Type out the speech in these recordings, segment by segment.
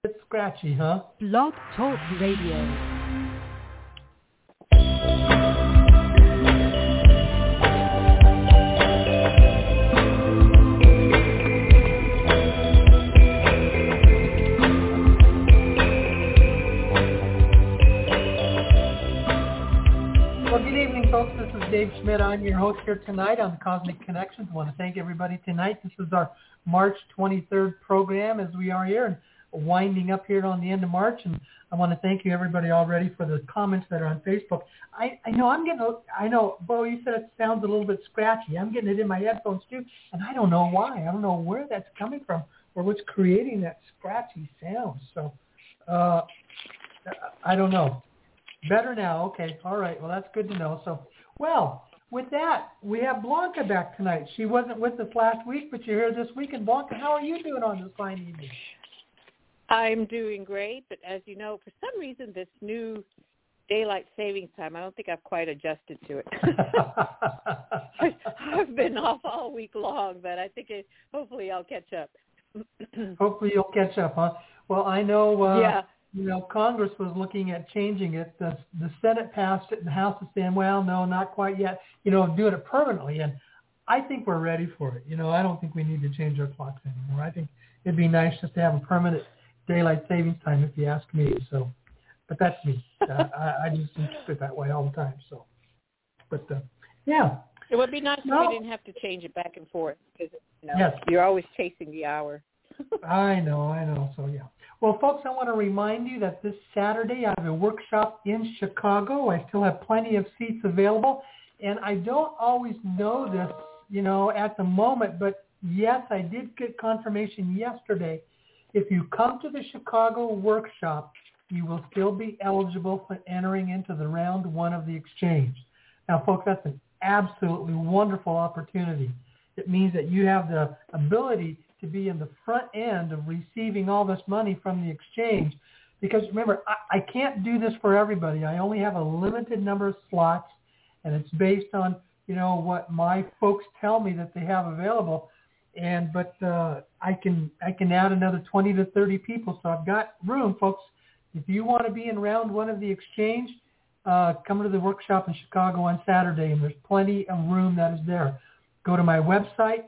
It's scratchy, huh? Blog Talk Radio. Well, good evening, folks. This is Dave Schmidt. I'm your host here tonight on the Cosmic Connections. I want to thank everybody tonight. This is our March 23rd program as we are here and winding up here on the end of March. And I want to thank you, everybody, already for the comments that are on Facebook. I know, Bo, you said it sounds a little bit scratchy. I'm getting it in my headphones, too, and I don't know why. I don't know where that's coming from or what's creating that scratchy sound. So I don't know. Better now. Okay. All right. Well, that's good to know. So, well, with that, we have Blanca back tonight. She wasn't with us last week, but you're here this week. And Blanca, how are you doing on this fine evening? I'm doing great, but as you know, for some reason, this new daylight savings time, I don't think I've quite adjusted to it. I've been off all week long, but I think hopefully I'll catch up. Hopefully you'll catch up, huh? Well, I know, yeah. Congress was looking at changing it. The Senate passed it, and the House is saying, well, no, not quite yet, doing it permanently. And I think we're ready for it. I don't think we need to change our clocks anymore. I think it'd be nice just to have a permanent daylight savings time, if you ask me. So, but that's me. I just interpret it that way all the time. So, but yeah. It would be nice if we didn't have to change it back and forth because, yes. You're always chasing the hour. I know. So, yeah. Well, folks, I want to remind you that this Saturday I have a workshop in Chicago. I still have plenty of seats available. And I don't always know this, at the moment. But, yes, I did get confirmation yesterday. If you come to the Chicago workshop, you will still be eligible for entering into the round one of the exchange. Now, folks, that's an absolutely wonderful opportunity. It means that you have the ability to be in the front end of receiving all this money from the exchange. Because remember, I can't do this for everybody. I only have a limited number of slots, and it's based on, what my folks tell me that they have available. But I can add another 20 to 30 people, so I've got room, folks. If you want to be in round one of the exchange, come to the workshop in Chicago on Saturday, and there's plenty of room that is there. Go to my website,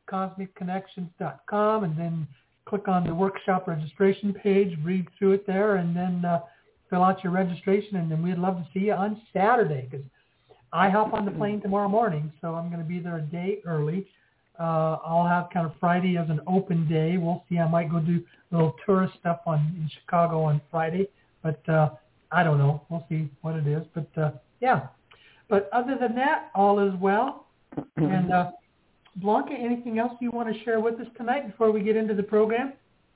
CosmicConnections.com, and then click on the workshop registration page, read through it there, and then fill out your registration, and then we'd love to see you on Saturday, because I hop on the plane tomorrow morning, so I'm going to be there a day early. I'll have kind of Friday as an open day. We'll see. I might go do a little tourist stuff in Chicago on Friday, but I don't know. We'll see what it is. But, yeah. But other than that, all is well. And Blanca, anything else you want to share with us tonight before we get into the program?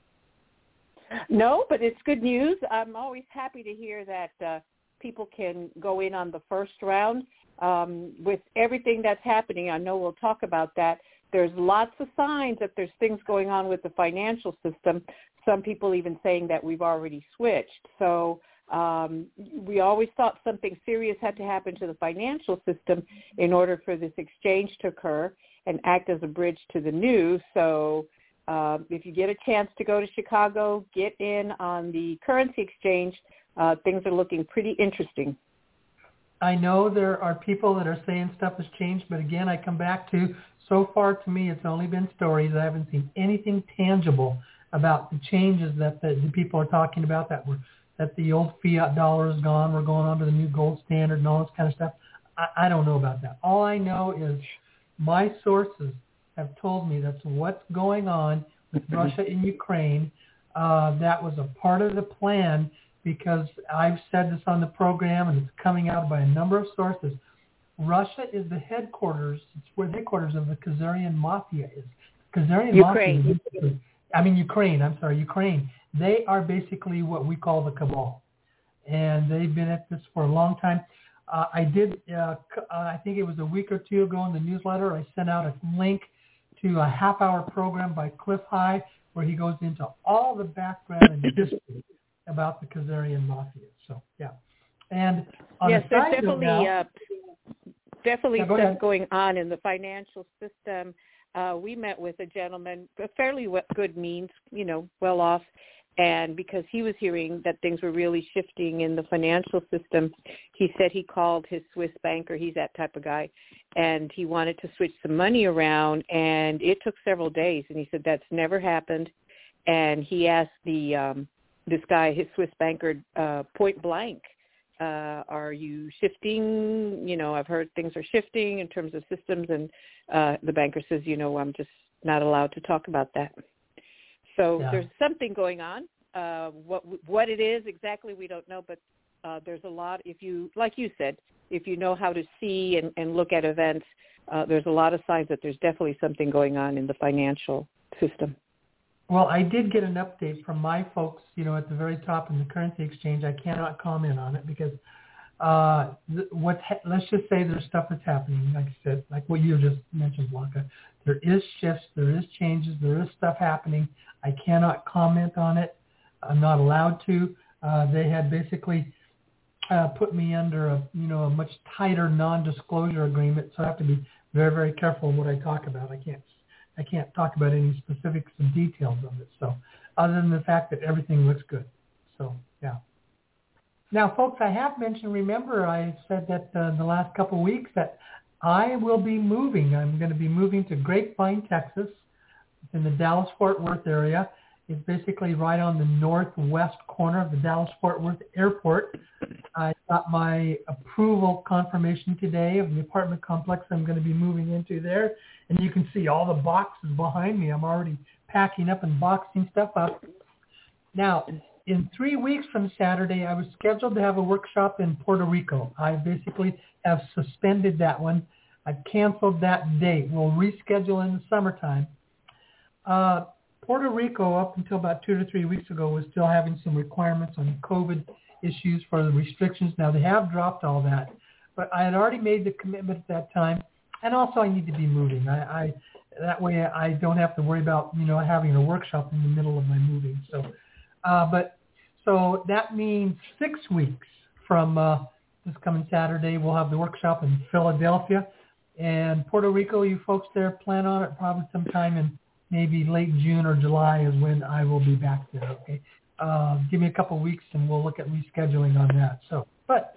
No, but it's good news. I'm always happy to hear that people can go in on the first round. With everything that's happening, I know we'll talk about that. There's lots of signs that there's things going on with the financial system. Some people even saying that we've already switched. So we always thought something serious had to happen to the financial system in order for this exchange to occur and act as a bridge to the new. So if you get a chance to go to Chicago, get in on the currency exchange. Things are looking pretty interesting. I know there are people that are saying stuff has changed, but again, I come back to, so far to me, it's only been stories. I haven't seen anything tangible about the changes that the people are talking about, that the old fiat dollar is gone, we're going on to the new gold standard and all this kind of stuff. I don't know about that. All I know is my sources have told me that's what's going on with Russia and Ukraine. That was a part of the plan, because I've said this on the program, and it's coming out by a number of sources. Russia is the headquarters. It's where the headquarters of the Khazarian Mafia is. Ukraine. Ukraine. They are basically what we call the cabal, and they've been at this for a long time. I think it was a week or two ago in the newsletter, I sent out a link to a half-hour program by Cliff High where he goes into all the background and history about the Khazarian Mafia. So, yeah. And on yes, the there's side definitely go stuff ahead. going on in the financial system. We met with a gentleman, fairly good means, well off, And because he was hearing that things were really shifting in the financial system, he said he called his Swiss banker. He's that type of guy. And he wanted to switch some money around, and it took several days. And he said that's never happened. And he asked this guy, his Swiss banker, point blank, are you shifting? You know, I've heard things are shifting in terms of systems. And the banker says, you know, I'm just not allowed to talk about that. So there's something going on. What it is exactly, we don't know, but there's a lot. If you, like you said, if you know how to see and look at events, there's a lot of signs that there's definitely something going on in the financial system. Well, I did get an update from my folks, you know, at the very top in the currency exchange. I cannot comment on it because let's just say there's stuff that's happening, like I said, like what you just mentioned, Blanca. There is shifts, there is changes, there is stuff happening. I cannot comment on it. I'm not allowed to. They had basically put me under a much tighter non-disclosure agreement, so I have to be very, very careful in what I talk about. I can't talk about any specifics and details of it. So, other than the fact that everything looks good. So, yeah. Now, folks, I have mentioned. Remember, I said that in the last couple of weeks that I will be moving. I'm going to be moving to Grapevine, Texas. It's in the Dallas-Fort Worth area. It's basically right on the northwest corner of the Dallas-Fort Worth Airport. I got my approval confirmation today of the apartment complex I'm going to be moving into there. And you can see all the boxes behind me. I'm already packing up and boxing stuff up. Now, in 3 weeks from Saturday, I was scheduled to have a workshop in Puerto Rico. I basically have suspended that one. I've canceled that date. We'll reschedule in the summertime. Puerto Rico, up until about 2 to 3 weeks ago, was still having some requirements on COVID issues for the restrictions. Now, they have dropped all that. But I had already made the commitment at that time. And also, I need to be moving. That way, I don't have to worry about, having a workshop in the middle of my moving. So that means 6 weeks from this coming Saturday, we'll have the workshop in Philadelphia. And Puerto Rico, you folks there, plan on it probably sometime in maybe late June or July is when I will be back there, okay? Give me a couple of weeks and we'll look at rescheduling on that. So, but,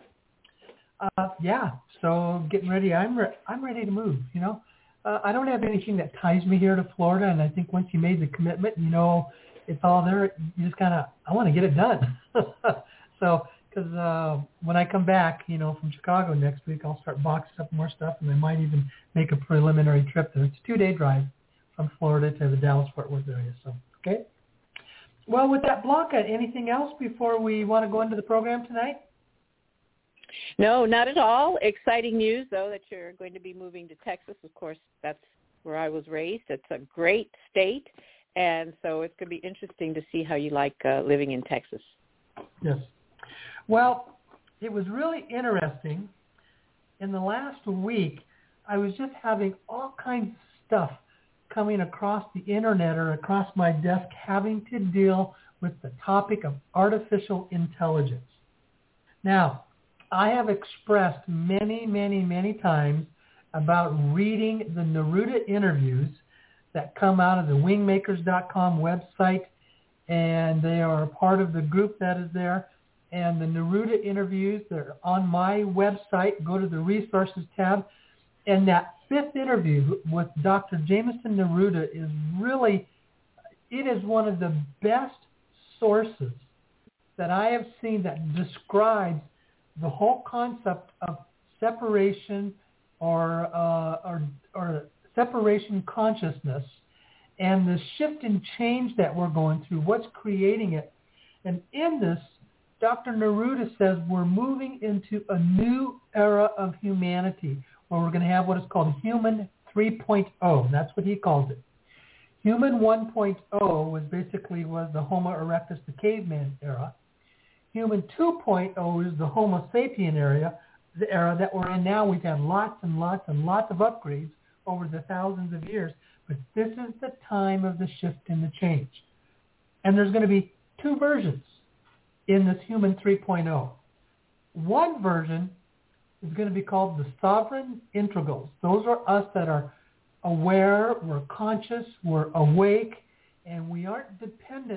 so getting ready. I'm ready to move, I don't have anything that ties me here to Florida, and I think once you made the commitment, it's all there. You just I want to get it done. So, because when I come back, from Chicago next week, I'll start boxing up more stuff, and I might even make a preliminary trip there. It's a 2-day drive from Florida to the Dallas-Fort Worth area. So, okay. Well, with that, Blanca, anything else before we want to go into the program tonight? No, not at all. Exciting news, though, that you're going to be moving to Texas. Of course, that's where I was raised. It's a great state, and so it's going to be interesting to see how you like living in Texas. Yes. Well, it was really interesting. In the last week, I was just having all kinds of stuff coming across the internet or across my desk having to deal with the topic of artificial intelligence. Now, I have expressed many, many, many times about reading the Neruda interviews that come out of the wingmakers.com website, and they are a part of the group that is there. And the Neruda interviews, they're on my website. Go to the resources tab. And that 5th interview with Dr. Jameson Neruda is really, it is one of the best sources that I have seen that describes the whole concept of separation or separation consciousness and the shift and change that we're going through, what's creating it. And in this, Dr. Neruda says we're moving into a new era of humanity where we're going to have what is called Human 3.0. That's what he calls it. Human 1.0 was the Homo erectus, the caveman era. Human 2.0 is the Homo sapien era, the era that we're in now. We've had lots and lots and lots of upgrades over the thousands of years, but this is the time of the shift and the change. And there's going to be 2 versions in this Human 3.0. One version is going to be called the sovereign integrals. Those are us that are aware, we're conscious, we're awake, and we aren't dependent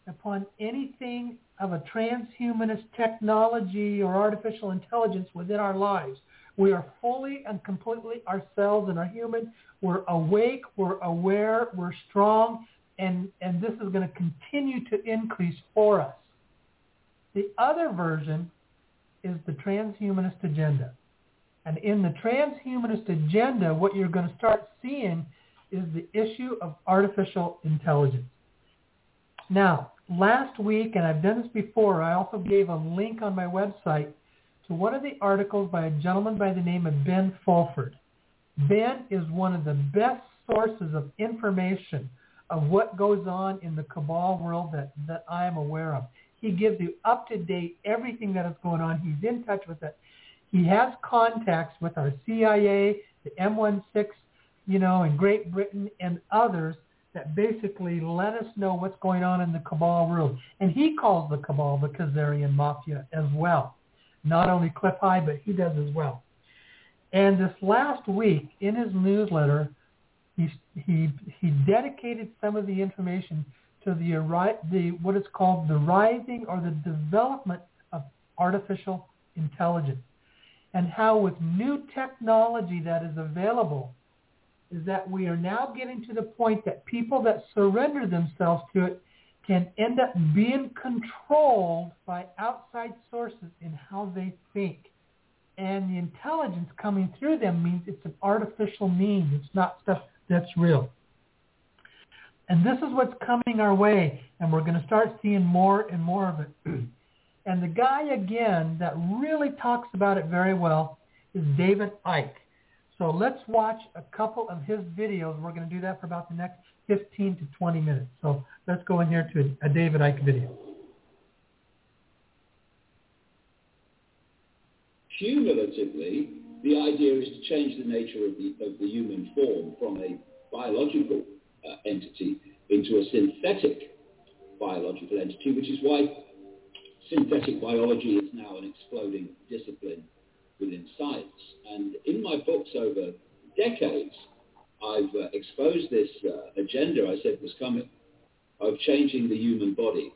upon anything of a transhumanist technology or artificial intelligence within our lives. We are fully and completely ourselves and are human. We're awake, we're aware, we're strong, and this is going to continue to increase for us. The other version is the transhumanist agenda. And in the transhumanist agenda, what you're going to start seeing is the issue of artificial intelligence. Now, last week, and I've done this before, I also gave a link on my website to one of the articles by a gentleman by the name of Ben Fulford. Ben is one of the best sources of information of what goes on in the cabal world that I am aware of. He gives you up-to-date everything that is going on. He's in touch with it. He has contacts with our CIA, the M16, in Great Britain and others that basically let us know what's going on in the cabal world. And he calls the cabal the Khazarian Mafia as well. Not only Cliff High, but he does as well. And this last week, in his newsletter, he dedicated some of the information to the what is called the rising or the development of artificial intelligence, and how with new technology that is available is that we are now getting to the point that people that surrender themselves to it can end up being controlled by outside sources in how they think. And the intelligence coming through them means it's an artificial means. It's not stuff that's real. And this is what's coming our way, and we're going to start seeing more and more of it. And the guy, again, that really talks about it very well is David Icke. So let's watch a couple of his videos. We're going to do that for about the next 15 to 20 minutes. So let's go in here to a David Icke video. Cumulatively, the idea is to change the nature of the human form from a biological entity into a synthetic biological entity, which is why synthetic biology is now an exploding discipline within science. And in my books over decades, I've exposed this agenda I said was coming of changing the human body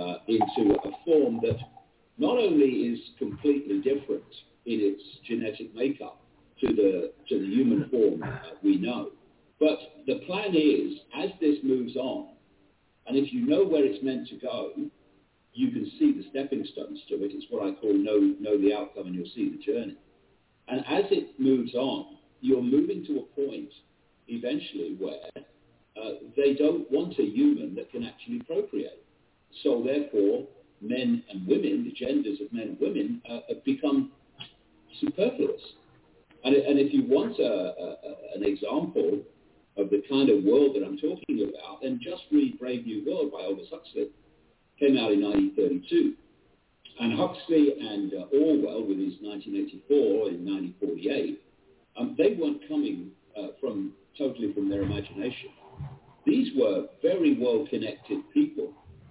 into a form that not only is completely different in its genetic makeup to the human form we know, but the plan is, as this moves on, and if you know where it's meant to go, you can see the stepping stones to it. It's what I call know the outcome and you'll see the journey. And as it moves on, you're moving to a point eventually where they don't want a human that can actually procreate. So therefore, men and women, the genders of men and women, have become superfluous. And if you want an example of the kind of world that I'm talking about, then just read Brave New World by Aldous Huxley. Came out in 1932. And Huxley and Orwell, with his 1984 in 1948, they weren't coming totally from their imagination. These were very well-connected people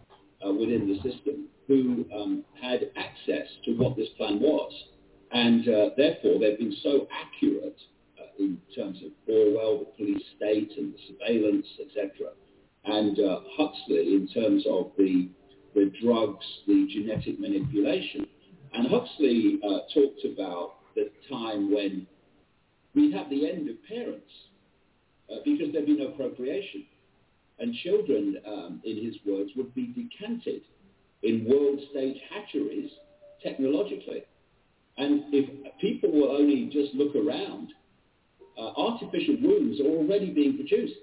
within the system who had access to what this plan was. And therefore, they've been so accurate in terms of Orwell, the police state and the surveillance, etc. And Huxley in terms of the drugs, the genetic manipulation. And Huxley talked about the time when we'd have the end of parents because there'd be no procreation. And children, in his words, would be decanted in world stage hatcheries technologically. And if people will only just look around, artificial wombs are already being produced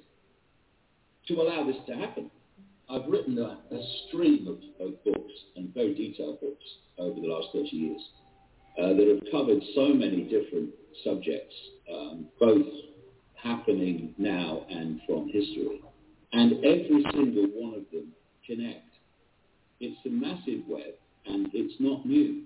to allow this to happen. I've written a stream of books, and very detailed books, over the last 30 years that have covered so many different subjects, both happening now and from history. And every single one of them connect. It's a massive web, and it's not new.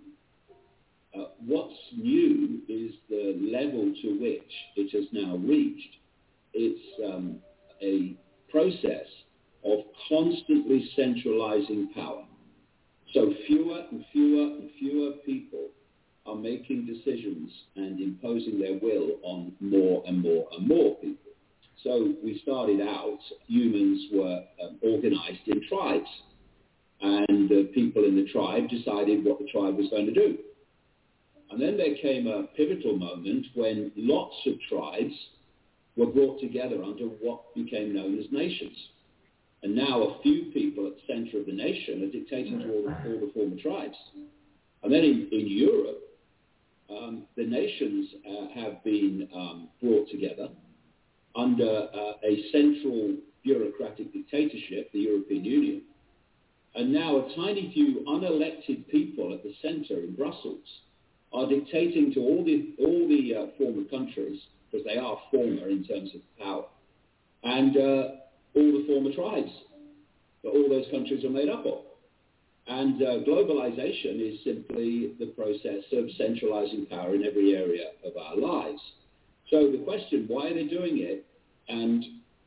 What's new is the level to which it has now reached. It's a process of constantly centralizing power. So fewer and fewer and fewer people are making decisions and imposing their will on more and more and more people. So we started out, humans were organized in tribes. and the people in the tribe decided what the tribe was going to do. And then there came a pivotal moment when lots of tribes were brought together under what became known as nations. And now a few people at the center of the nation are dictating to all the former tribes. And then in Europe, the nations have been brought together under a central bureaucratic dictatorship, the European Union. And now a tiny few unelected people at the center in Brussels are dictating to all the former countries, because they are former in terms of power, and all the former tribes that all those countries are made up of. And globalization is simply the process of centralizing power in every area of our lives. So the question, why are they doing it, and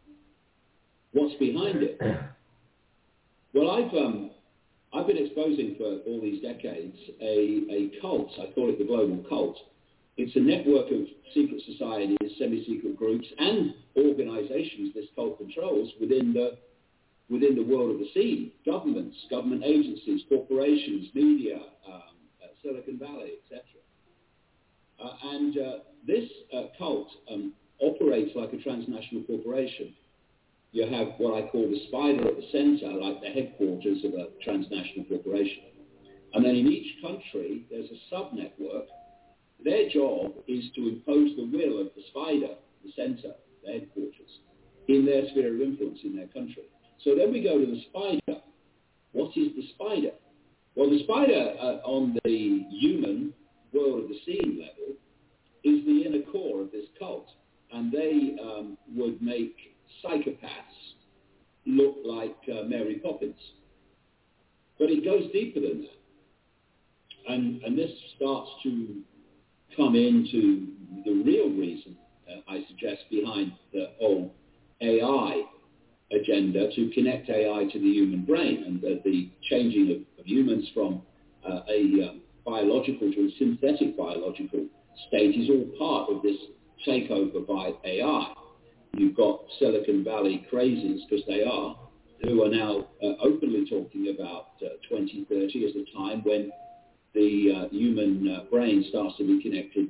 what's behind it? Well, I've been exposing for all these decades a cult. I call it the global cult. It's a network of secret societies, semi-secret groups, and organizations this cult controls within the world of the scene: governments, government agencies, corporations, media, Silicon Valley, etc. And this cult operates like a transnational corporation. You have what I call the spider at the center, like the headquarters of a transnational corporation. And then in each country, there's a sub-network. Their job is to impose the will of the spider, the center, the headquarters, in their sphere of influence in their country. So then we go to the spider. What is the spider? Well, the spider on the human world of the scene level is the inner core of this cult. And they would make psychopaths look like Mary Poppins. But it goes deeper than that. And this starts to come into the real reason, I suggest, behind the whole AI agenda, to connect AI to the human brain, and the changing of humans from a biological to a synthetic biological state is all part of this takeover by AI. You've got Silicon Valley crazies, because they are, who are now openly talking about 2030 as the time when the human brain starts to be connected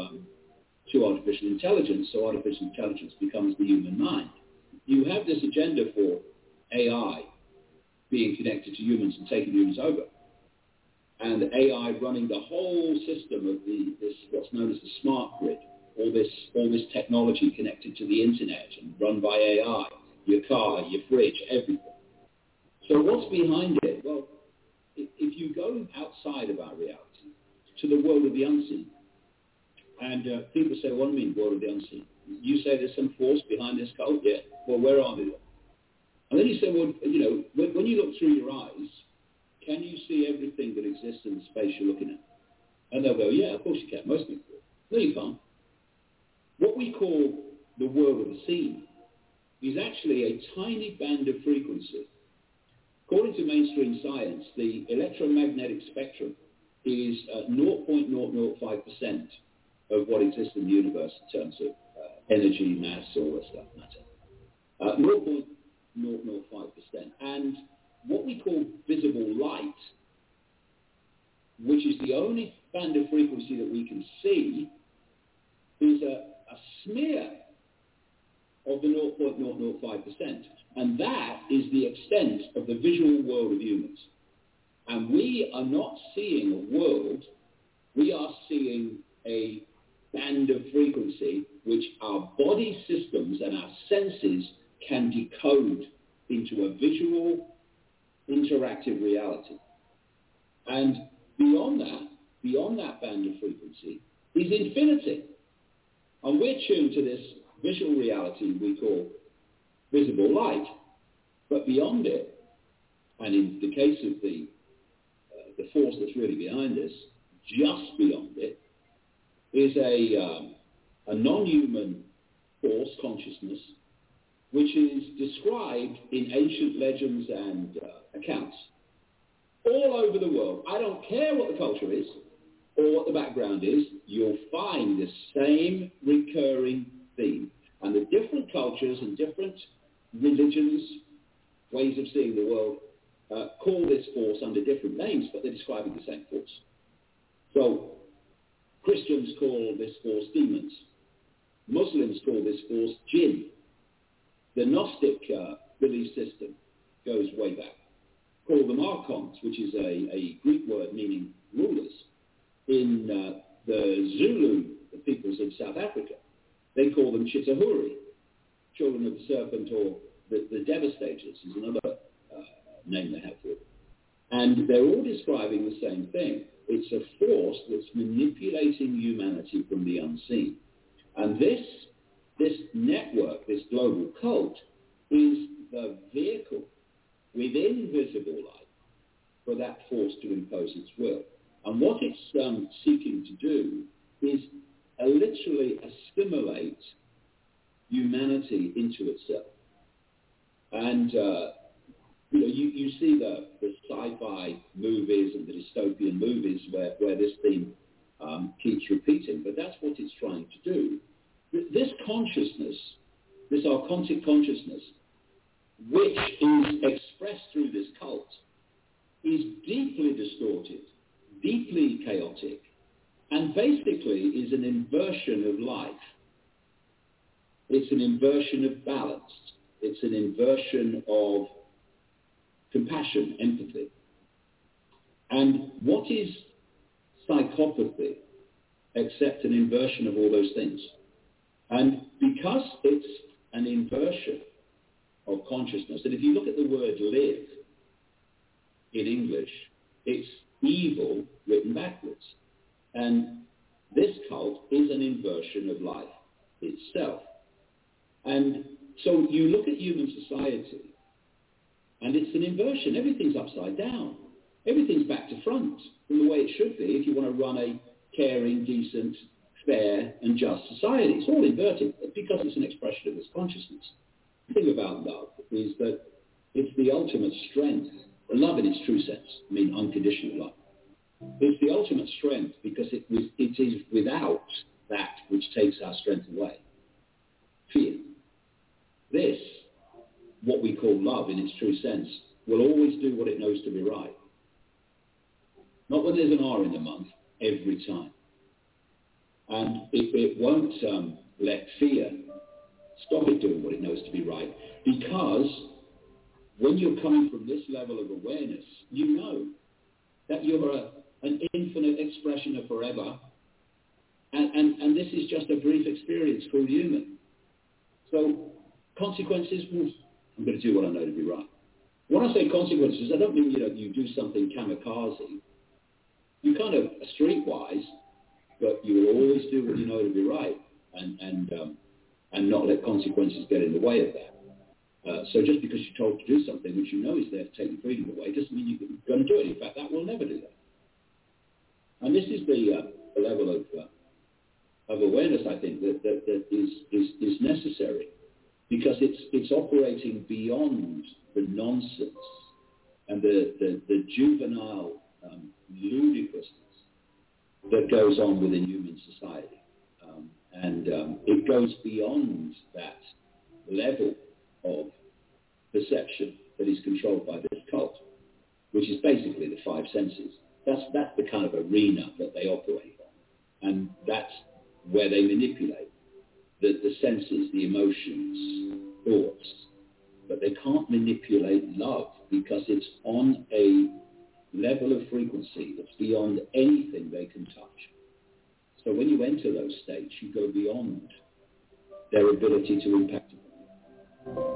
to artificial intelligence, so artificial intelligence becomes the human mind. You have this agenda for AI being connected to humans and taking humans over, and AI running the whole system of this what's known as the smart grid, all this technology connected to the internet and run by AI, your car, your fridge, everything. So what's behind it? Well, if you go outside of our reality to the world of the unseen, and people say, what do you mean, world of the unseen? You say there's some force behind this cult? Yeah. Well, where are they? And then you say, well, when you look through your eyes, can you see everything that exists in the space you're looking at? And they'll go, yeah, of course you can. Most people. No, you can't. What we call the world of the scene is actually a tiny band of frequency. According to mainstream science, the electromagnetic spectrum is 0.005% of what exists in the universe in terms of energy, mass, all that stuff, matter. 0.005%. And what we call visible light, which is the only band of frequency that we can see, is a smear of the 0.005%. And that is the extent of the visual world of humans. And we are not seeing a world, we are seeing a band of frequency which our body systems and our senses can decode into a visual, interactive reality. And beyond that band of frequency is infinity. And we're tuned to this visual reality we call visible light. But beyond it, and in the case of the force that's really behind this, just beyond it, is a non-human force, consciousness, which is described in ancient legends and accounts all over the world. I don't care what the culture is or what the background is, you'll find the same recurring theme. And the different cultures and different religions, ways of seeing the world, call this force under different names, but they're describing the same force. So Christians call this force demons. Muslims call this force jinn. The Gnostic belief system goes way back. Call them archons, which is a Greek word meaning rulers. In the Zulu, the peoples of South Africa, they call them Chitahuri, children of the serpent, or the devastators is another name they have for it. And they're all describing the same thing. It's a force that's manipulating humanity from the unseen. And this network, this global cult, is the vehicle within visible light for that force to impose its will. And what it's seeking to do is literally assimilate humanity into itself. And you see the sci-fi movies and the dystopian movies where this theme keeps repeating, but that's what it's trying to do. This consciousness, this archontic consciousness, which is expressed through this cult, is deeply distorted, deeply chaotic, and basically is an inversion of life. It's an inversion of balance. It's an inversion of compassion, empathy. And what is psychopathy except an inversion of all those things? And because it's an inversion of consciousness, and if you look at the word live in English, it's evil written backwards. And this cult is an inversion of life itself. And so you look at human society, and it's an inversion. Everything's upside down. Everything's back to front from the way it should be if you want to run a caring, decent, fair, and just society. It's all inverted because it's an expression of this consciousness. The thing about love is that it's the ultimate strength. Love in its true sense, I mean unconditional love. It's the ultimate strength because it is without that which takes our strength away. Fear. This, what we call love in its true sense, will always do what it knows to be right. Not when there's an R in the month, every time. And it won't let fear stop it doing what it knows to be right, because when you're coming from this level of awareness, you know that you're an infinite expression of forever, and this is just a brief experience called human. So consequences, I'm going to do what I know to be right. When I say consequences, I don't mean you do something kamikaze. You kind of streetwise, but you will always do what you know to be right, and not let consequences get in the way of that. So just because you're told to do something which you know is there to take your freedom away doesn't mean you're going to do it. In fact, that will never do that. And this is the level of awareness, I think, that is necessary, because it's operating beyond the nonsense and the juvenile ludicrousness that goes on within human society. And it goes beyond that level of perception that is controlled by this cult, which is basically the five senses. That's the kind of arena that they operate on. And that's where they manipulate the senses, the emotions, thoughts. But they can't manipulate love because it's on a level of frequency that's beyond anything they can touch. So when you enter those states, you go beyond their ability to impact you.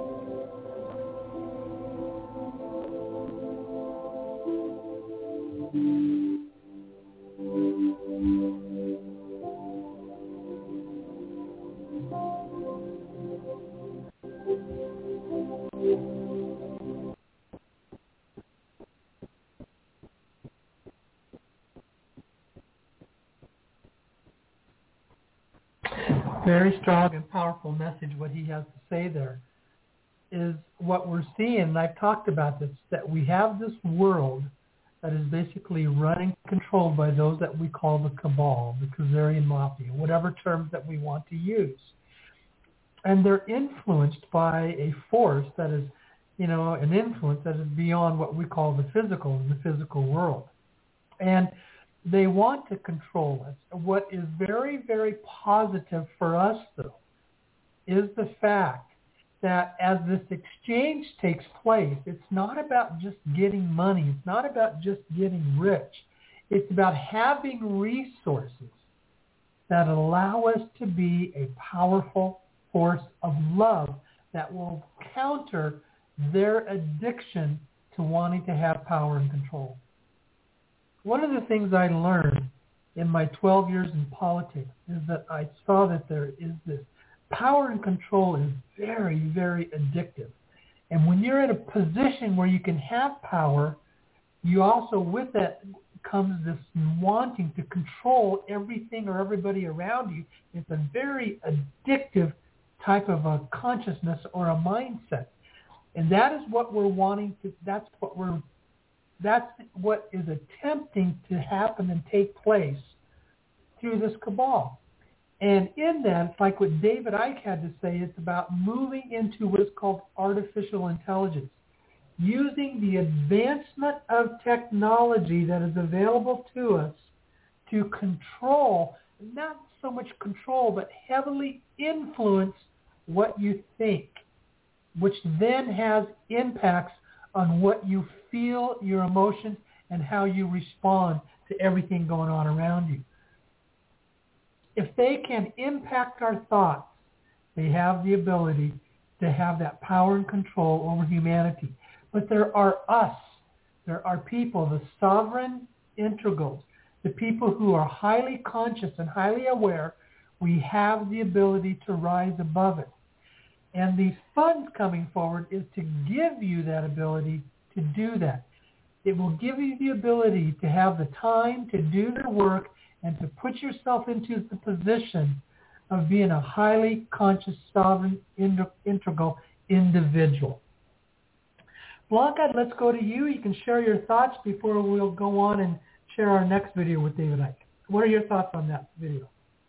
Very strong and powerful message. What he has to say there is what we're seeing, and I've talked about this, that we have this world that is basically run and controlled by those that we call the cabal, the Khazarian mafia, whatever terms that we want to use. And they're influenced by a force that is an influence that is beyond what we call the physical world. And they want to control us. What is very, very positive for us, though, is the fact that as this exchange takes place, it's not about just getting money. It's not about just getting rich. It's about having resources that allow us to be a powerful force of love that will counter their addiction to wanting to have power and control. One of the things I learned in my 12 years in politics is that I saw that there is this power and control is very, very addictive. And when you're in a position where you can have power, you also, with that comes this wanting to control everything or everybody around you. It's a very addictive type of a consciousness or a mindset. And that is what we're wanting to, that's what is attempting to happen and take place through this cabal. And in that, it's like what David Icke had to say, it's about moving into what's called artificial intelligence, using the advancement of technology that is available to us to control, not so much control, but heavily influence what you think, which then has impacts on what you feel, your emotions, and how you respond to everything going on around you. If they can impact our thoughts, they have the ability to have that power and control over humanity. But there are us, there are people, the sovereign integrals, the people who are highly conscious and highly aware. We have the ability to rise above it. And these funds coming forward is to give you that ability to do that. It will give you the ability to have the time to do the work and to put yourself into the position of being a highly conscious, sovereign, integral individual. Blanca, let's go to you. You can share your thoughts before we'll go on and share our next video with David Icke. What are your thoughts on that video?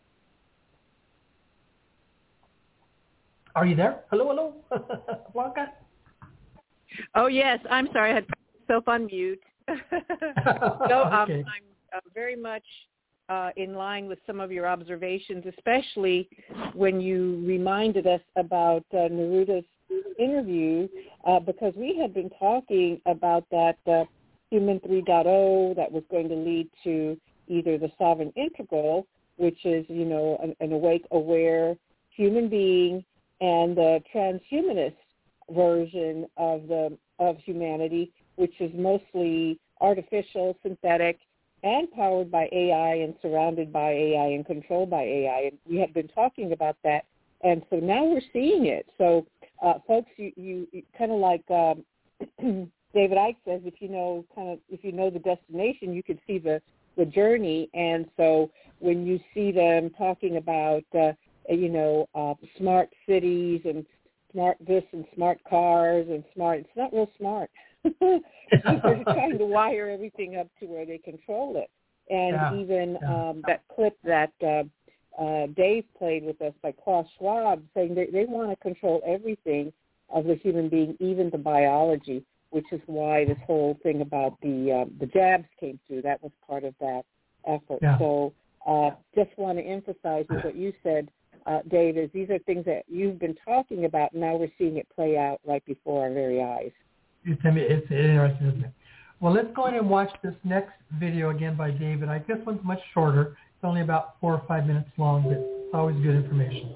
Are you there? Hello? Blanca? Oh, yes. I'm sorry. I had myself on mute. Okay. I'm very much in line with some of your observations, especially when you reminded us about Neruda's interview, because we had been talking about that Human 3.0 that was going to lead to either the sovereign integral, which is, an awake, aware human being, and the transhumanist version of humanity, which is mostly artificial, synthetic, and powered by AI and surrounded by AI and controlled by AI. And we have been talking about that, and so now we're seeing it. So, folks, you kind of like David Icke says, if you know the destination, you can see the journey. And so when you see them talking about smart cities and smart this and smart cars and smart, it's not real smart. They're trying to wire everything up to where they control it. And that clip that Dave played with us by Klaus Schwab, saying they want to control everything of the human being, even the biology, which is why this whole thing about the jabs came through. That was part of that effort. Yeah. So just want to emphasize with what you said, Dave, is these are things that you've been talking about. Now we're seeing it play out right before our very eyes. It's interesting, isn't it? Well, let's go ahead and watch this next video again by David. This one's much shorter. It's only about 4 or 5 minutes long, but it's always good information.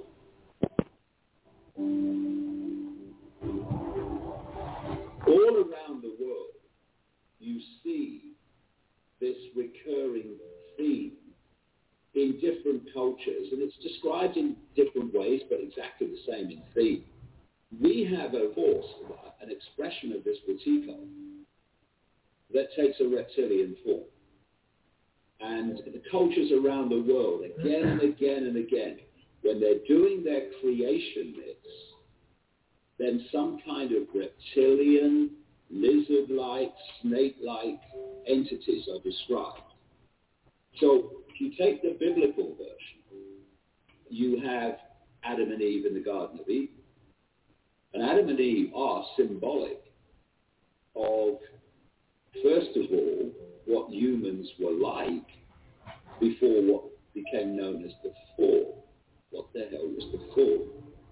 All around the world, you see this recurring theme in different cultures, and it's described in different ways, but exactly the same in theme. We have a force, an expression of this Wetiko that takes a reptilian form. And the cultures around the world, again and again and again, when they're doing their creation mix, then some kind of reptilian, lizard-like, snake-like entities are described. So if you take the biblical version, you have Adam and Eve in the Garden of Eden. And Adam and Eve are symbolic of, first of all, what humans were like before what became known as the fall. What the hell was the fall?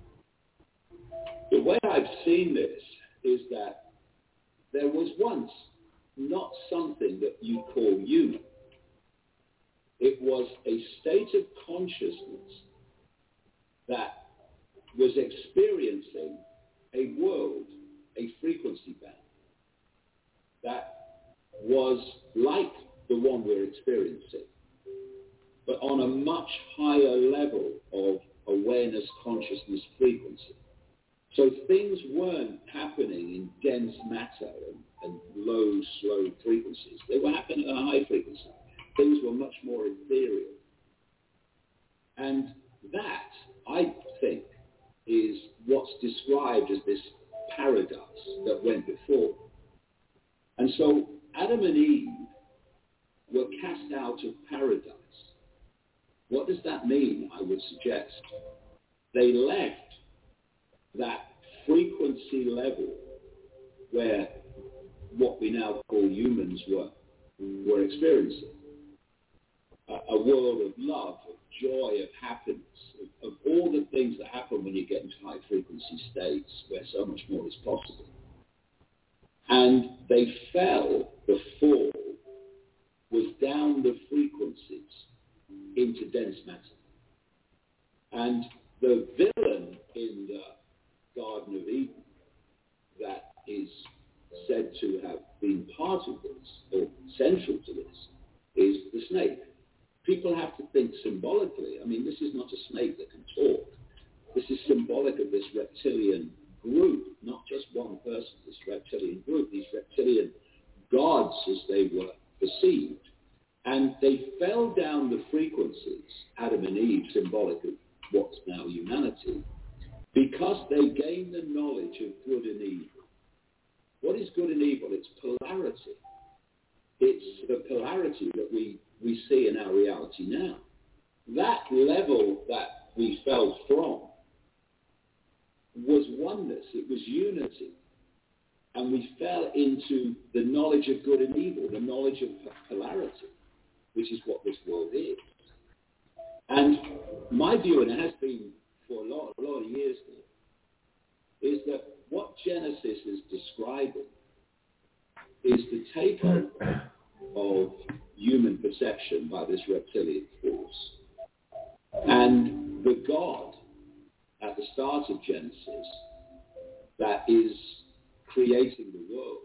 The way I've seen this is that there was once not something that you call human. It was a state of consciousness that was experiencing a world, a frequency band, that was like the one we're experiencing, but on a much higher level of awareness, consciousness, frequency. So things weren't happening in dense matter and low, slow frequencies. They were happening at a high frequency. Things were much more ethereal. And that, I think, is what's described as this paradise that went before. And so Adam and Eve were cast out of paradise. What does that mean, I would suggest? They left that frequency level where what we now call humans were experiencing. A world of love, of joy, of happiness, of all the things that happen when you get into high frequency states where so much more is possible. And they fell, the fall was down the frequencies into dense matter. And the villain in the Garden of Eden that is said to have been part of this, or central to this, is the snake. People have to think symbolically. I mean, this is not a snake that can talk. This is symbolic of this reptilian group, not just one person, this reptilian group, these reptilian gods as they were perceived. And they fell down the frequencies, Adam and Eve, symbolic of what's now humanity, because they gained the knowledge of good and evil. What is good and evil? It's polarity. It's the polarity that we see in our reality now. That level that we fell from was oneness. It was unity. And we fell into the knowledge of good and evil, the knowledge of polarity, which is what this world is. And my view, and it has been for a lot of years now, is that what Genesis is describing is the takeover of human perception by this reptilian force. And the God at the start of Genesis that is creating the world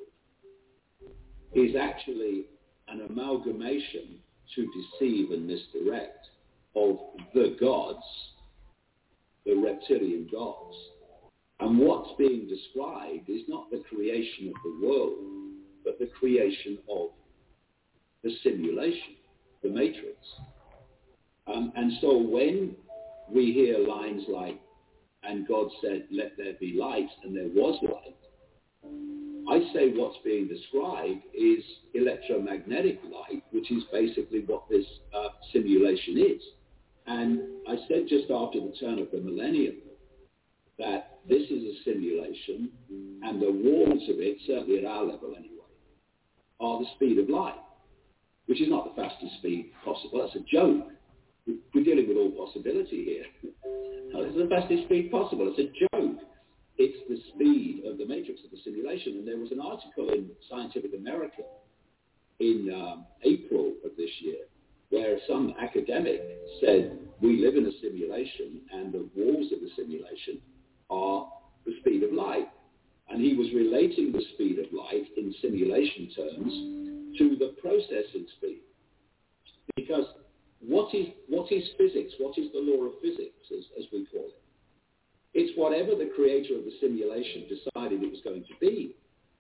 is actually an amalgamation to deceive and misdirect of the gods, the reptilian gods. And what's being described is not the creation of the world, but the creation of the simulation, the matrix. And so when we hear lines like, and God said, let there be light, and there was light, I say what's being described is electromagnetic light, which is basically what this simulation is. And I said just after the turn of the millennium that this is a simulation, and the walls of it, certainly at our level anyway, are the speed of light, which is not the fastest speed possible. That's a joke. We're dealing with all possibility here. It's the fastest speed possible. It's a joke. It's the speed of the matrix of the simulation. And there was an article in Scientific American in April of this year where some academic said, we live in a simulation and the walls of the simulation are the speed of light. And he was relating the speed of light in simulation terms to the processing speed. Because what is physics? What is the law of physics, as we call it? It's whatever the creator of the simulation decided it was going to be.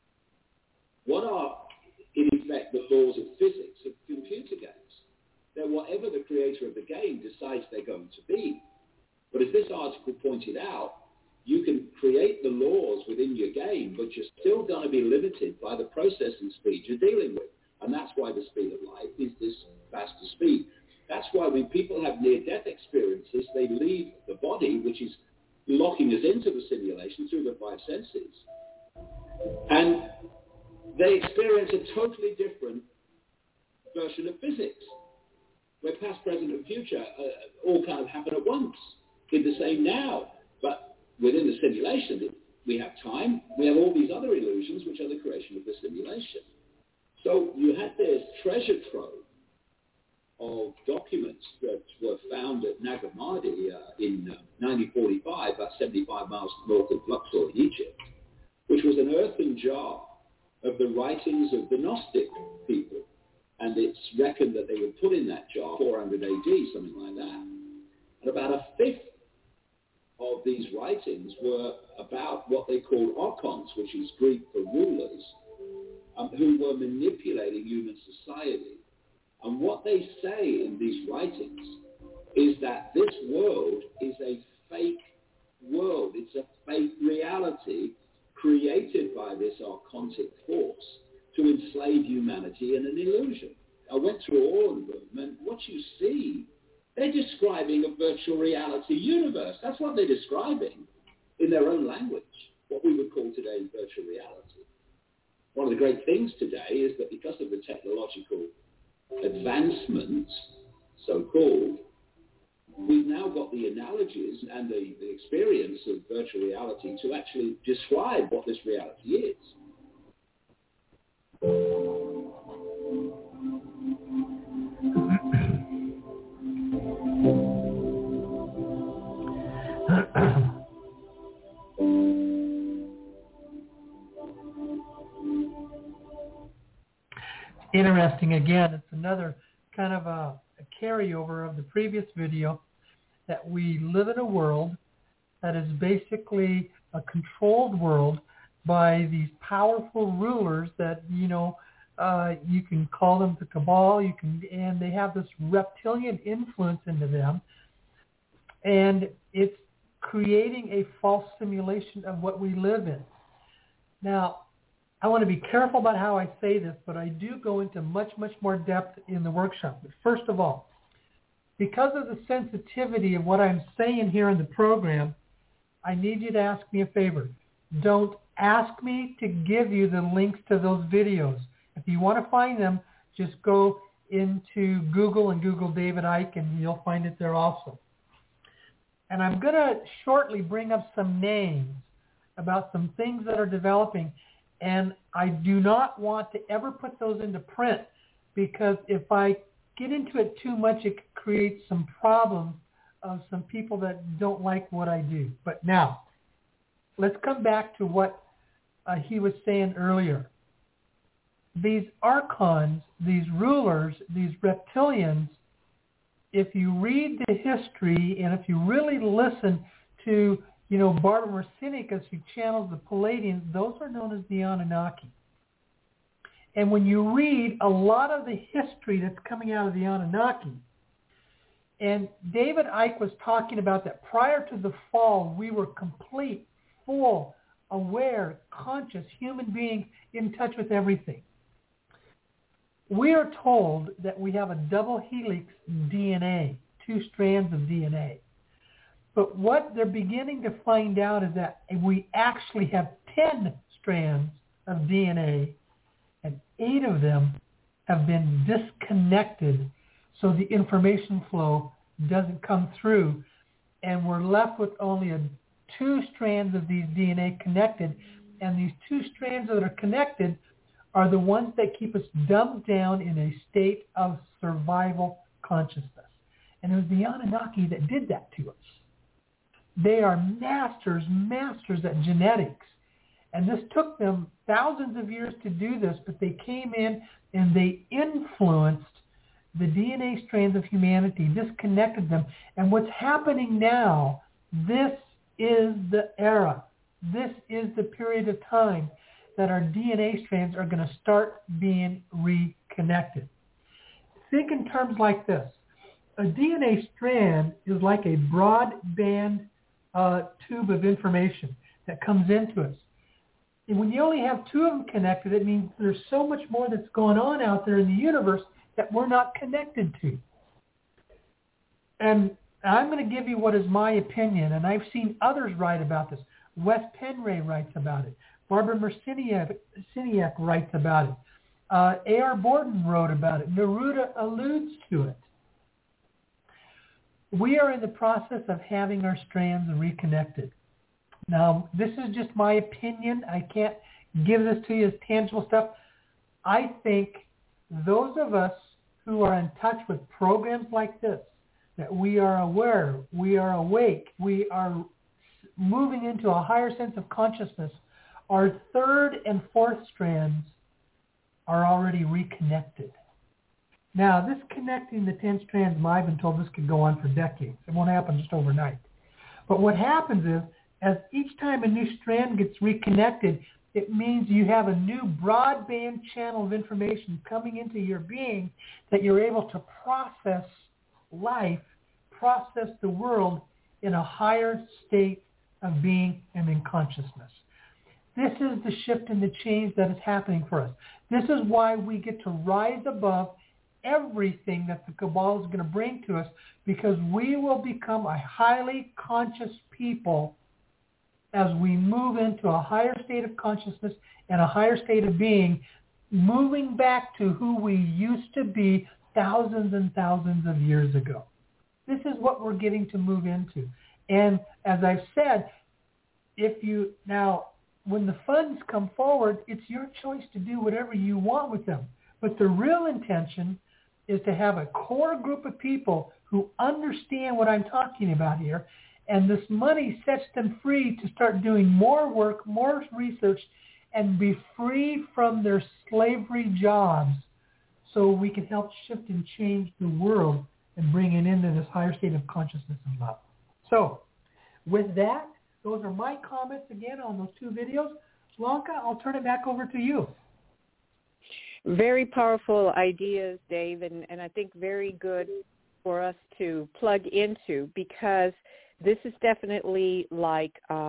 What are, in effect, the laws of physics of computer games? They're whatever the creator of the game decides they're going to be. But as this article pointed out, you can create the laws within your game, but you're still going to be limited by the processing speed you're dealing with. And that's why the speed of light is this faster speed. That's why when people have near-death experiences, they leave the body, which is locking us into the simulation through the five senses. And they experience a totally different version of physics, where past, present, and future all kind of happen at once in the same now. But within the simulation, we have time, we have all these other illusions, which are the creation of the simulation. So you had this treasure trove of documents that were found at Nag Hammadi in 1945, about 75 miles north of Luxor in Egypt, which was an earthen jar of the writings of the Gnostic people. And it's reckoned that they were put in that jar 400 AD, something like that. And about a fifth of these writings were about what they called archons, which is Greek for rulers, who were manipulating human society. And what they say in these writings is that this world is a fake world. It's a fake reality created by this archontic force to enslave humanity in an illusion. I went through all of them, and what you see, they're describing a virtual reality universe. That's what they're describing in their own language, what we would call today virtual reality. One of the great things today is that because of the technological advancements, so-called, we've now got the analogies and the experience of virtual reality to actually describe what this reality is. Interesting. Again, it's another kind of a carryover of the previous video, that we live in a world that is basically a controlled world by these powerful rulers that, you can call them the cabal, and they have this reptilian influence into them, and it's creating a false simulation of what we live in. Now, I want to be careful about how I say this, but I do go into much, much more depth in the workshop. But first of all, because of the sensitivity of what I'm saying here in the program, I need you to ask me a favor. Don't ask me to give you the links to those videos. If you want to find them, just go into Google and Google David Icke, and you'll find it there also. And I'm going to shortly bring up some names about some things that are developing. And I do not want to ever put those into print, because if I get into it too much, it creates some problems of some people that don't like what I do. But now, let's come back to what he was saying earlier. These archons, these rulers, these reptilians, if you read the history and if you really listen to Barbara Marcinek, as she channels the Palladians, those are known as the Anunnaki. And when you read a lot of the history that's coming out of the Anunnaki, and David Icke was talking about that prior to the fall, we were complete, full, aware, conscious human beings in touch with everything. We are told that we have a double helix DNA, 2 strands of DNA. But what they're beginning to find out is that we actually have 10 strands of DNA, and 8 of them have been disconnected, so the information flow doesn't come through, and we're left with only 2 strands of these DNA connected, and these 2 strands that are connected are the ones that keep us dumbed down in a state of survival consciousness. And it was the Anunnaki that did that to us. They are masters at genetics. And this took them thousands of years to do this, but they came in and they influenced the DNA strands of humanity, disconnected them. And what's happening now, this is the era. This is the period of time that our DNA strands are going to start being reconnected. Think in terms like this. A DNA strand is like a broadband tube of information that comes into us. And when you only have 2 of them connected, it means there's so much more that's going on out there in the universe that we're not connected to. And And I'm going to give you what is my opinion, and I've seen others write about this. Wes Penray writes about it. Barbara Marciniak writes about it. A.R. Borden wrote about it. Neruda alludes to it. We are in the process of having our strands reconnected. Now, this is just my opinion. I can't give this to you as tangible stuff. I think those of us who are in touch with programs like this, that we are aware, we are awake, we are moving into a higher sense of consciousness, our third and fourth strands are already reconnected. Now, this connecting the 10 strands, I've been told this could go on for decades. It won't happen just overnight. But what happens is, as each time a new strand gets reconnected, it means you have a new broadband channel of information coming into your being that you're able to process life, process the world in a higher state of being and in consciousness. This is the shift and the change that is happening for us. This is why we get to rise above everything that the cabal is going to bring to us, because we will become a highly conscious people as we move into a higher state of consciousness and a higher state of being, moving back to who we used to be thousands and thousands of years ago. This is what we're getting to move into. And as I've said, when the funds come forward, it's your choice to do whatever you want with them. But the real intention is to have a core group of people who understand what I'm talking about here, and this money sets them free to start doing more work, more research, and be free from their slavery jobs so we can help shift and change the world and bring it into this higher state of consciousness and love. So with that, those are my comments again on those two videos. Blanca, I'll turn it back over to you. Very powerful ideas, Dave, and I think very good for us to plug into, because this is definitely like,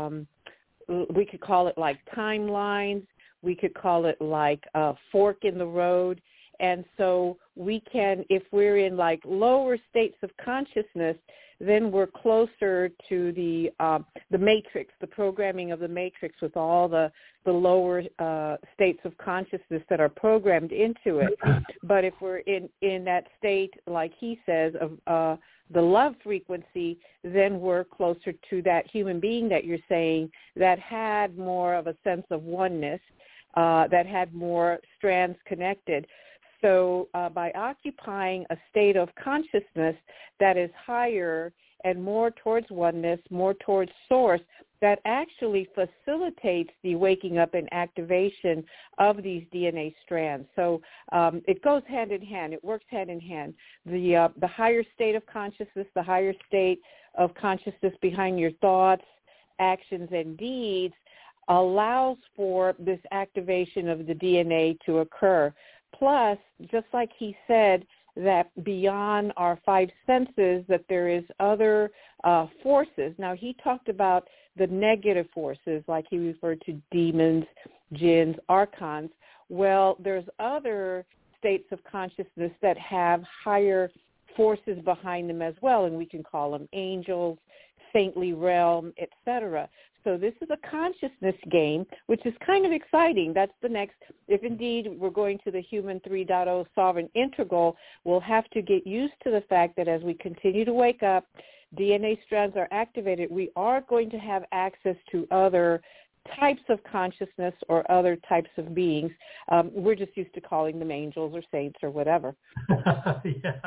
we could call it like timelines. We could call it like a fork in the road. And so we can, if we're in like lower states of consciousness, then we're closer to the matrix, the programming of the matrix, with all the lower states of consciousness that are programmed into it. But if we're in that state, like he says, of the love frequency, then we're closer to that human being that you're saying that had more of a sense of oneness, that had more strands connected. So by occupying a state of consciousness that is higher and more towards oneness, more towards source, that actually facilitates the waking up and activation of these DNA strands. So it goes hand in hand. It works hand in hand. The higher state of consciousness, the higher state of consciousness behind your thoughts, actions, and deeds allows for this activation of the DNA to occur. Plus, just like he said, that beyond our five senses, that there is other forces. Now, he talked about the negative forces, like he referred to demons, jinns, archons. Well, there's other states of consciousness that have higher forces behind them as well, and we can call them angels, saintly realm, etc. So this is a consciousness game, which is kind of exciting. That's the next, if indeed we're going to the Human 3.0 Sovereign Integral, we'll have to get used to the fact that as we continue to wake up, DNA strands are activated, we are going to have access to other types of consciousness or other types of beings. We're just used to calling them angels or saints or whatever. Yeah.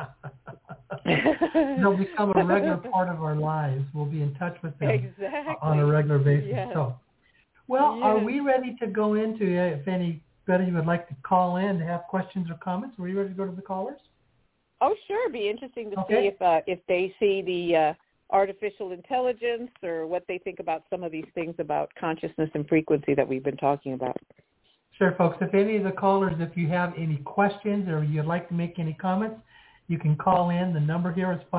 They'll become a regular part of our lives. We'll be in touch with them on a regular basis. Yes. So, well, yes. Are we ready to go into, if anybody would like to call in to have questions or comments, are we ready to go to the callers? Oh, sure. It'd be interesting to see if they see the artificial intelligence or what they think about some of these things about consciousness and frequency that we've been talking about. Sure, folks. If any of the callers, if you have any questions or you'd like to make any comments, you can call in. The number here is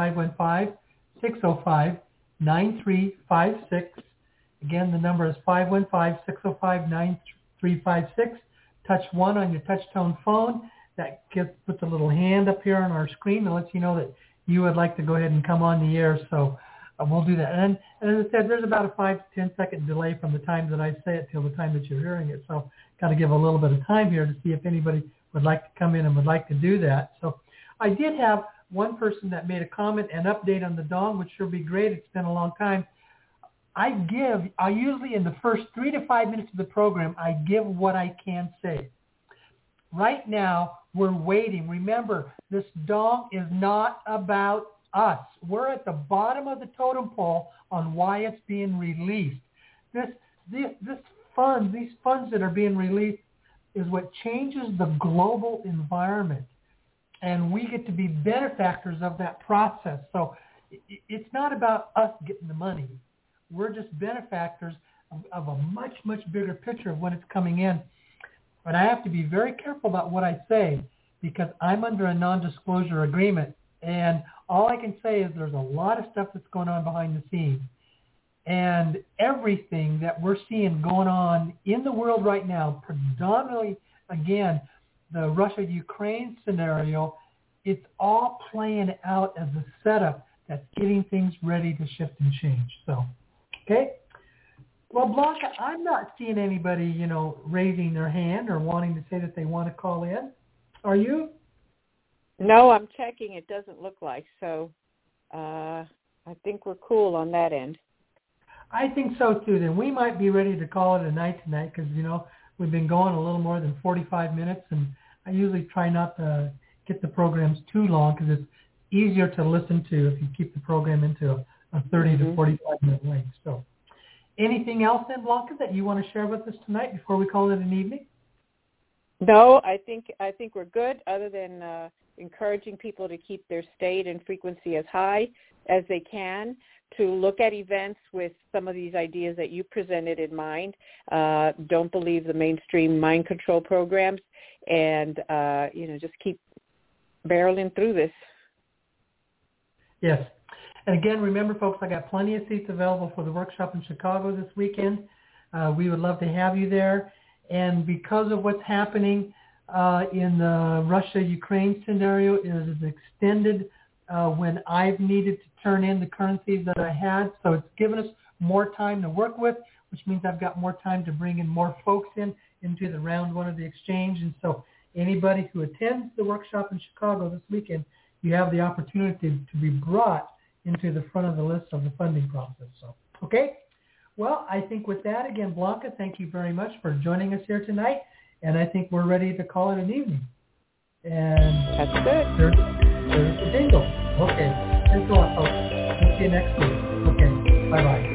515-605-9356. Again, the number is 515-605-9356. Touch 1 on your touch-tone phone. That puts a little hand up here on our screen and lets you know that you would like to go ahead and come on the air. So we'll do that. And as I said, there's about a 5 to 10 second delay from the time that I say it till the time that you're hearing it. So got to give a little bit of time here to see if anybody would like to come in and would like to do that. So I did have one person that made a comment and update on the Dong, which sure be great. It's been a long time. I usually in the first 3 to 5 minutes of the program, I give what I can say. Right now, we're waiting. Remember, this Dong is not about us. We're at the bottom of the totem pole on why it's being released. These funds that are being released is what changes the global environment. And we get to be benefactors of that process. So it's not about us getting the money. We're just benefactors of a much, much bigger picture of when it's coming in. But I have to be very careful about what I say because I'm under a non-disclosure agreement. And all I can say is there's a lot of stuff that's going on behind the scenes. And everything that we're seeing going on in the world right now, predominantly, again, the Russia-Ukraine scenario, it's all playing out as a setup that's getting things ready to shift and change. So, okay. Well, Blanca, I'm not seeing anybody, raising their hand or wanting to say that they want to call in. Are you? No, I'm checking. It doesn't look like. So I think we're cool on that end. I think so, too. Then we might be ready to call it a night tonight because, we've been going a little more than 45 minutes, and I usually try not to get the programs too long because it's easier to listen to if you keep the program into a 30 to 45-minute length. So anything else then, Blanca, that you want to share with us tonight before we call it an evening? No, I think we're good other than encouraging people to keep their state and frequency as high as they can, to look at events with some of these ideas that you presented in mind. Don't believe the mainstream mind control programs, and just keep barreling through this. Yes. And again, remember, folks, I got plenty of seats available for the workshop in Chicago this weekend. We would love to have you there. And because of what's happening in the Russia-Ukraine scenario, it is extended when I've needed to turn in the currencies that I had. So it's given us more time to work with, which means I've got more time to bring in more folks into the round one of the exchange. And so anybody who attends the workshop in Chicago this weekend, you have the opportunity to be brought into the front of the list of the funding process. So, okay. Well, I think with that, again, Blanca, thank you very much for joining us here tonight. And I think we're ready to call it an evening. And that's good. There's the jingle. Okay. Thanks a lot, folks. We'll see you next week. Okay. Bye-bye.